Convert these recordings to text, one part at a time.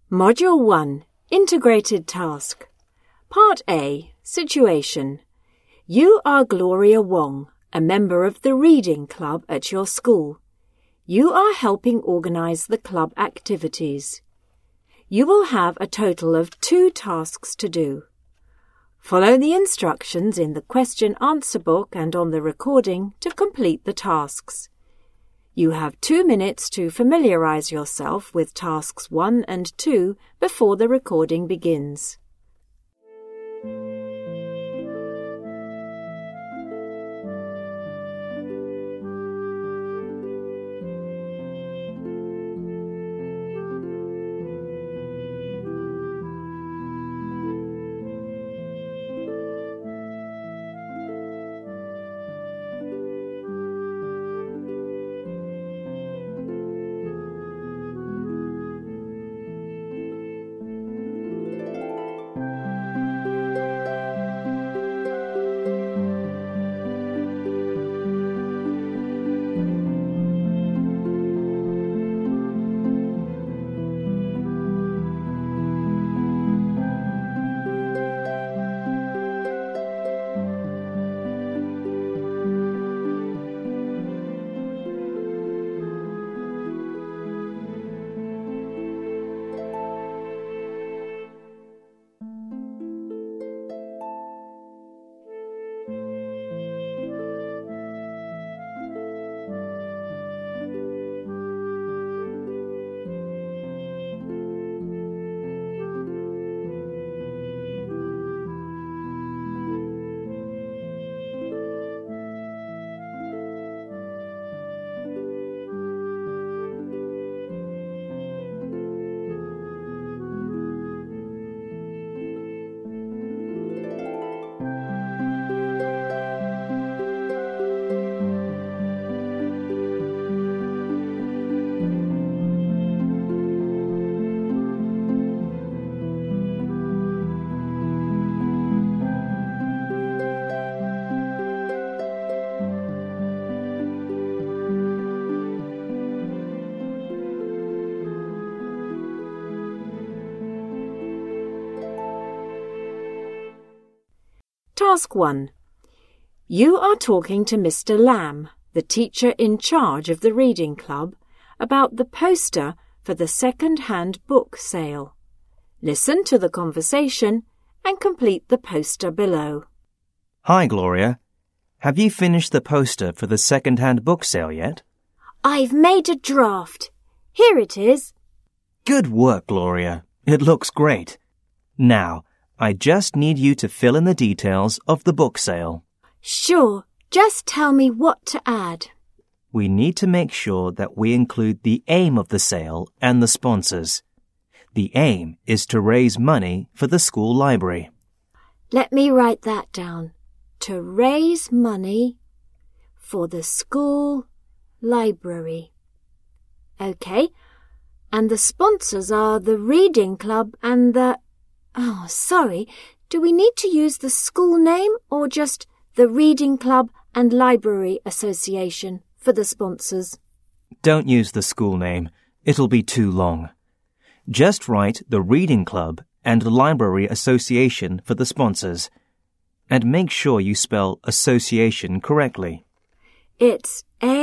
Module 1, Integrated Task. Part A, Situation. You are Gloria Wong, a member of the Reading Club at your school. You are helping organise the club activities. You will have a total of 2 tasks to do. Follow the instructions in the question-answer book and on the recording to complete the tasks. You have 2 minutes to familiarise yourself with tasks 1 and 2 before the recording begins. Task 1. You are talking to Mr. Lamb, the teacher in charge of the Reading Club, about the poster for the second-hand book sale. Listen to the conversation and complete the poster below. Hi, Gloria. Have you finished the poster for the second-hand book sale yet? I've made a draft. Here it is. Good work, Gloria. It looks great. Now, I just need you to fill in the details of the book sale. Sure. Just tell me what to add. We need to make sure that we include the aim of the sale and the sponsors. The aim is to raise money for the school library. Let me write that down. To raise money for the school library. OK. And the sponsors are the Reading Club and the... Oh, sorry. Do we need to use the school name or just the Reading Club and Library Association for the sponsors? Don't use the school name. It'll be too long. Just write the Reading Club and Library Association for the sponsors. And make sure you spell association correctly. It's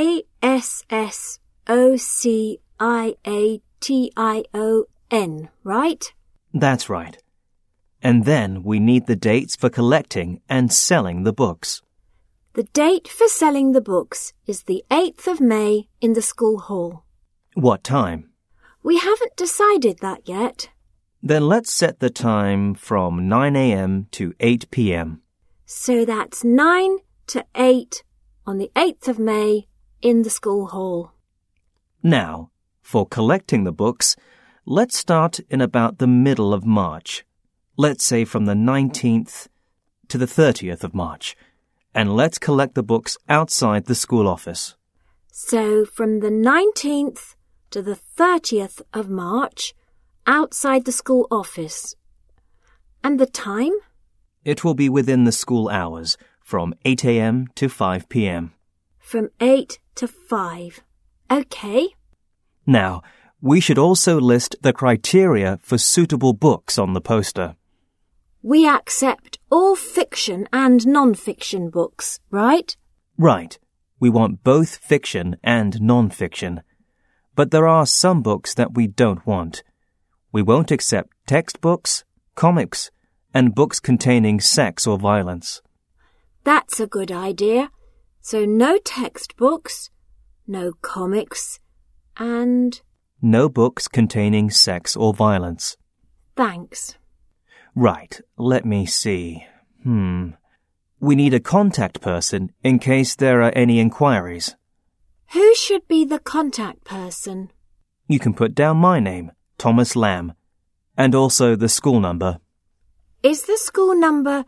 ASSOCIATION, right? That's right. And then we need the dates for collecting and selling the books. The date for selling the books is the 8th of May in the school hall. What time? We haven't decided that yet. Then let's set the time from 9 a.m. to 8 p.m. So that's 9 to 8 on the 8th of May in the school hall. Now, for collecting the books, let's start in about the middle of March. Let's say from the 19th to the 30th of March. And let's collect the books outside the school office. So from the 19th to the 30th of March, outside the school office. And the time? It will be within the school hours, from 8 a.m. to 5 p.m. From 8 to 5. OK. Now, We should also list the criteria for suitable books on the poster. We accept all fiction and non-fiction books, right? Right. We want both fiction and non-fiction. But there are some books that we don't want. We won't accept textbooks, comics, and books containing sex or violence. That's a good idea. So no textbooks, no comics, and... no books containing sex or violence. Thanks. Right, let me see. We need a contact person in case there are any inquiries. Who should be the contact person? You can put down my name, Thomas Lamb, and also the school number. Is the school number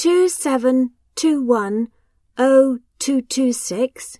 27210226?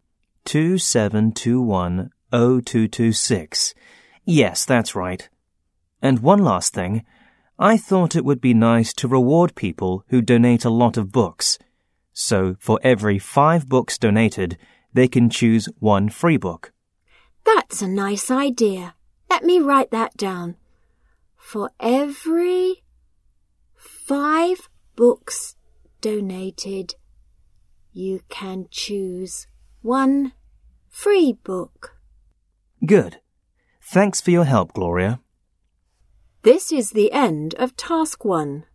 27210226. Yes, that's right. And one last thing. I thought it would be nice to reward people who donate a lot of books. So for every 5 books donated, they can choose 1 free book. That's a nice idea. Let me write that down. For every 5 books donated, you can choose 1 free book. Good. Thanks for your help, Gloria. This is the end of Task 1.